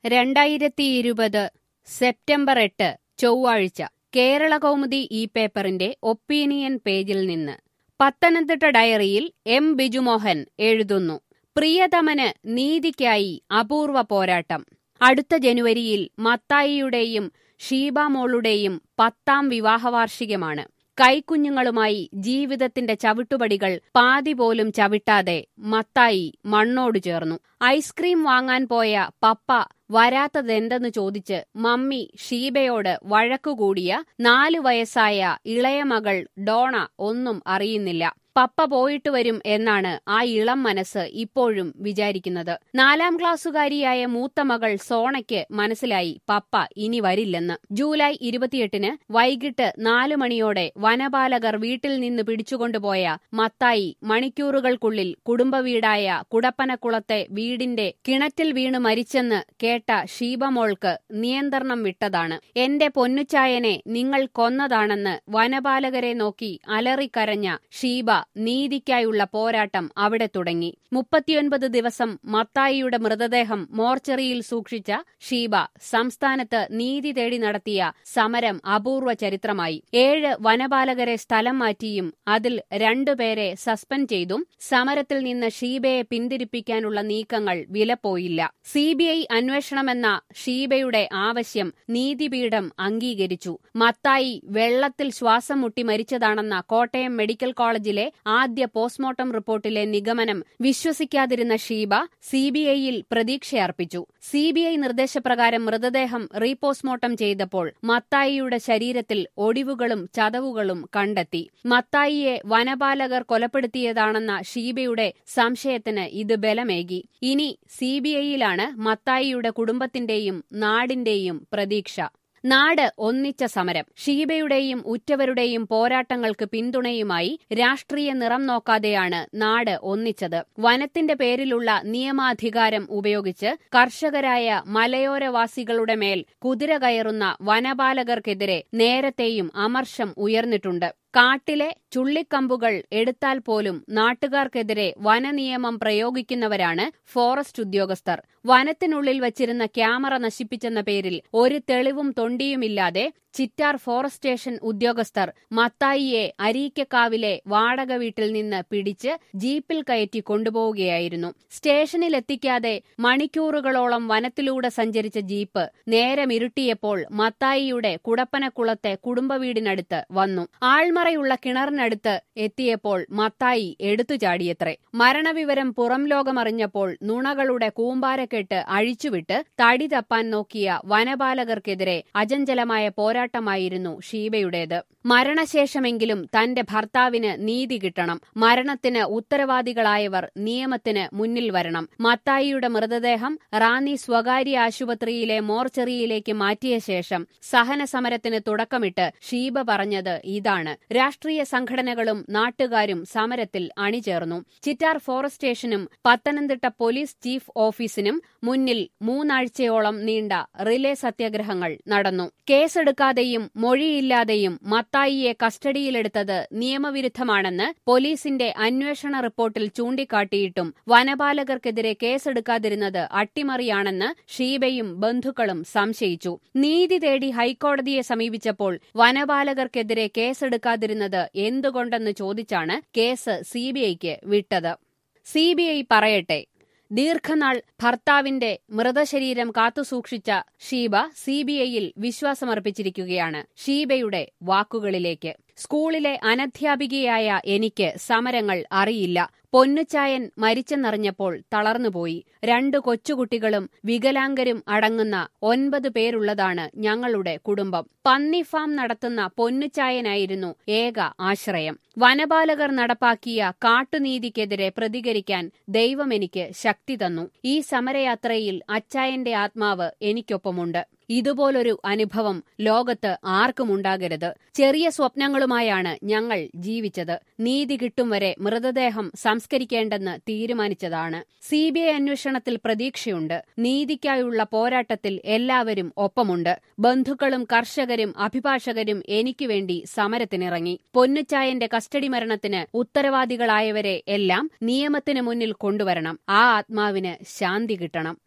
2020 September 8 ചൊവ്വാഴ്ച കേരളകൗമുദി ഈ പേപ്പറിന്റെ ഒപ്പീനിയൻ പേജിൽ നിന്ന്. പത്തനംതിട്ട ഡയറിയിൽ എം ബിജുമോഹൻ എഴുതുന്നു. പ്രിയതമന് നീതിക്കായി അപൂർവ പോരാട്ടം. അടുത്ത ജനുവരിയിൽ മത്തായിയുടെയും ഷീബാമോളുടെയും 10ാം വിവാഹവാർഷികമാണ്. കൈക്കുഞ്ഞുങ്ങളുമായി ജീവിതത്തിന്റെ ചവിട്ടുപടികൾ പാതി പോലും ചവിട്ടാതെ മത്തായി മണ്ണോട് ചേർന്നു. ഐസ്ക്രീം വാങ്ങാൻ പോയ പപ്പ വരാത്തതെന്തെന്ന് ചോദിച്ച് മമ്മി ഷീബയോട് വഴക്കുകൂടിയ 4 വയസ്സായ ഇളയ മകൾ ഡോണ ഒന്നും അറിയുന്നില്ല. പപ്പ പോയിട്ട് വരും എന്നാണ് ആ ഇളം മനസ്സ് ഇപ്പോഴും വിചാരിക്കുന്നത്. 4ാം ക്ലാസ്സുകാരിയായ മൂത്ത മകൾ സോണയ്ക്ക് മനസ്സിലായി പപ്പ ഇനി വരില്ലെന്ന്. ജൂലൈ 28 വൈകിട്ട് 4 മണിയോടെ വനപാലകർ വീട്ടിൽ നിന്ന് പിടിച്ചുകൊണ്ടുപോയ മത്തായി മണിക്കൂറുകൾക്കുള്ളിൽ കുടുംബവീടായ കുടപ്പനക്കുളത്തെ വീടിന്റെ കിണറ്റിൽ വീണ് മരിച്ചെന്ന് കേട്ട ഷീബമോൾക്ക് നിയന്ത്രണം വിട്ടതാണ്. എന്റെ പൊന്നുച്ചായനെ നിങ്ങൾ കൊന്നതാണെന്ന് വനപാലകരെ നോക്കി അലറിക്കരഞ്ഞ ഷീബ നീതിക്കായുള്ള പോരാട്ടം അവിടെ തുടങ്ങി. 39 ദിവസം മത്തായിയുടെ മൃതദേഹം മോർച്ചറിയിൽ സൂക്ഷിച്ച ഷീബ സംസ്ഥാനത്ത് നീതി തേടി നടത്തിയ സമരം അപൂർവ ചരിത്രമായി. 7 വനപാലകരെ സ്ഥലം മാറ്റിയും അതിൽ 2 പേരെ സസ്പെൻഡ് ചെയ്തും സമരത്തിൽ നിന്ന് ഷീബയെ പിന്തിരിപ്പിക്കാനുള്ള നീക്കങ്ങൾ വിലപ്പോയില്ല. CBI അന്വേഷണമെന്ന ഷീബയുടെ ആവശ്യം നീതിപീഠം അംഗീകരിച്ചു. മത്തായി വെള്ളത്തിൽ ശ്വാസം മുട്ടി മരിച്ചതാണെന്ന കോട്ടയം മെഡിക്കൽ കോളേജിലെ ആദ്യ പോസ്റ്റ്മോർട്ടം റിപ്പോർട്ടിലെ നിഗമനം വിശ്വസിക്കാതിരുന്ന ഷീബ CBIയിൽ പ്രതീക്ഷയർപ്പിച്ചു. CBI നിർദ്ദേശപ്രകാരം മൃതദേഹം റീപോസ്റ്റ്മോർട്ടം ചെയ്തപ്പോൾ മത്തായിയുടെ ശരീരത്തിൽ ഒടിവുകളും ചതവുകളും കണ്ടെത്തി. മത്തായിയെ വനപാലകർ കൊലപ്പെടുത്തിയതാണെന്ന ഷീബയുടെ സംശയത്തിന് ഇത് ബലമേകി. ഇനി CBIയിലാണ് മത്തായിയുടെ കുടുംബത്തിന്റെയും നാടിന്റെയും പ്രതീക്ഷ. നാട് ഒന്നിച്ച സമരം. ഷീബയുടെയും ഉറ്റവരുടെയും പോരാട്ടങ്ങൾക്ക് പിന്തുണയുമായി രാഷ്ട്രീയ നിറം നോക്കാതെയാണ് നാട് ഒന്നിച്ചത്. വനത്തിന്റെ പേരിലുള്ള നിയമാധികാരം ഉപയോഗിച്ച് കർഷകരായ മലയോരവാസികളുടെ മേൽ കുതിര കയറുന്ന വനപാലകർക്കെതിരെ നേരത്തെയും അമർഷം ഉയർന്നിട്ടുണ്ട്. കാട്ടിലെ ചുള്ളിക്കമ്പുകൾ എടുത്താൽ പോലും നാട്ടുകാർക്കെതിരെ വനനിയമം പ്രയോഗിക്കുന്നവരാണ് ഫോറസ്റ്റ് ഉദ്യോഗസ്ഥർ. വനത്തിനുള്ളിൽ വച്ചിരുന്ന ക്യാമറ നശിപ്പിച്ചെന്ന പേരിൽ ഒരു തെളിവും തൊണ്ടിയുമില്ലാതെ ചിറ്റാർ ഫോറസ്റ്റ് സ്റ്റേഷൻ ഉദ്യോഗസ്ഥർ മത്തായിയെ അരീക്കക്കാവിലെ വാടക വീട്ടിൽ നിന്ന് പിടിച്ച് ജീപ്പിൽ കയറ്റി കൊണ്ടുപോവുകയായിരുന്നു. സ്റ്റേഷനിലെത്തിക്കാതെ മണിക്കൂറുകളോളം വനത്തിലൂടെ സഞ്ചരിച്ച ജീപ്പ് നേരമിരുട്ടിയപ്പോൾ മത്തായിയുടെ കുടപ്പനക്കുളത്തെ കുടുംബവീടിനടുത്ത് വന്നു. ആൾമറയുള്ള കിണറിനടുത്ത് എത്തിയപ്പോൾ മത്തായി എടുത്തുചാടിയത്രേ. മരണവിവരം പുറം ലോകമറിഞ്ഞപ്പോൾ നുണകളുടെ കൂമ്പാരക്കെട്ട് അഴിച്ചുവിട്ട് തടി തപ്പാൻ നോക്കിയ വനപാലകർക്കെതിരെ അചഞ്ചലമായ പോരാട്ടമായിരുന്നു ഷീബയുടേത്. മരണശേഷമെങ്കിലും തന്റെ ഭർത്താവിന് നീതി കിട്ടണം. മരണത്തിന് ഉത്തരവാദികളായവർ നിയമത്തിന് മുന്നിൽ വരണം. മത്തായിയുടെ മൃതദേഹം റാന്നി സ്വകാര്യ ആശുപത്രിയിലെ മോർച്ചറിയിലേക്ക് മാറ്റിയ ശേഷം സഹനസമരത്തിന് തുടക്കമിട്ട് ഷീബ പറഞ്ഞത് ഇതാണ്. രാഷ്ട്രീയ സംഘടനകളും നാട്ടുകാരും സമരത്തിൽ അണിചേർന്നു. ചിറ്റാർ ഫോറസ്റ്റ് സ്റ്റേഷനും പത്തനംതിട്ട പോലീസ് ചീഫ് ഓഫീസിനും മുന്നിൽ 3 ആഴ്ചയോളം നീണ്ട റിലേ സത്യാഗ്രഹങ്ങൾ നടന്നു. കേസെടുക്കാതെയും മൊഴിയില്ലാതെയും മത്തായിയെ കസ്റ്റഡിയിലെടുത്തത് നിയമവിരുദ്ധമാണെന്ന് പോലീസിന്റെ അന്വേഷണ റിപ്പോർട്ടിൽ ചൂണ്ടിക്കാട്ടിയിട്ടും വനപാലകർക്കെതിരെ കേസെടുക്കാതിരുന്നത് അട്ടിമറിയാണെന്ന് ഷീബയും ബന്ധുക്കളും സംശയിച്ചു. നീതി തേടി ഹൈക്കോടതിയെ സമീപിച്ചപ്പോൾ വനപാലകർക്കെതിരെ കേസെടുക്കാതിരുന്നത് എന്തുകൊണ്ടെന്ന് ചോദിച്ചാണ് കേസ് CBIക്ക് വിട്ടത്. CBI പറയട്ടെ. ദീർഘനാൾ ഭർത്താവിന്റെ മൃതശരീരം കാത്തുസൂക്ഷിച്ച ഷീബ CBIയിൽ വിശ്വാസമർപ്പിച്ചിരിക്കുകയാണ്. ഷീബയുടെ വാക്കുകളിലേക്ക്. സ്കൂളിലെ അനധ്യാപികയായ എനിക്ക് സമരങ്ങൾ അറിയില്ല. പൊന്നുച്ചായൻ മരിച്ചെന്നറിഞ്ഞപ്പോൾ തളർന്നുപോയി. 2 കൊച്ചുകുട്ടികളും വികലാംഗരും അടങ്ങുന്ന 9 പേരുള്ളതാണ് ഞങ്ങളുടെ കുടുംബം. പന്നി ഫാം നടത്തുന്ന പൊന്നുച്ചായനായിരുന്നു ഏക ആശ്രയം. വനപാലകർ നടപ്പാക്കിയ കാട്ടുനീതിക്കെതിരെ പ്രതികരിക്കാൻ ദൈവമെനിക്ക് ശക്തി തന്നു. ഈ സമരയാത്രയിൽ അച്ചായന്റെ ആത്മാവ് എനിക്കൊപ്പമുണ്ട്. ഇതുപോലൊരു അനുഭവം ലോകത്ത് ആർക്കുമുണ്ടാകരുത്. ചെറിയ സ്വപ്നങ്ങളുമായാണ് ഞങ്ങൾ ജീവിച്ചത്. നീതി കിട്ടും വരെ മൃതദേഹം സംസ്കരിക്കേണ്ടെന്ന് തീരുമാനിച്ചതാണ്. CBI അന്വേഷണത്തിൽ പ്രതീക്ഷയുണ്ട്. നീതിക്കായുള്ള പോരാട്ടത്തിൽ എല്ലാവരും ഒപ്പമുണ്ട്. ബന്ധുക്കളും കർഷകരും അഭിഭാഷകരും എനിക്കുവേണ്ടി സമരത്തിനിറങ്ങി. പൊന്നുച്ചായന്റെ കസ്റ്റഡി മരണത്തിന് ഉത്തരവാദികളായവരെ എല്ലാം നിയമത്തിന് മുന്നിൽ കൊണ്ടുവരണം. ആ ആത്മാവിന് ശാന്തി കിട്ടണം.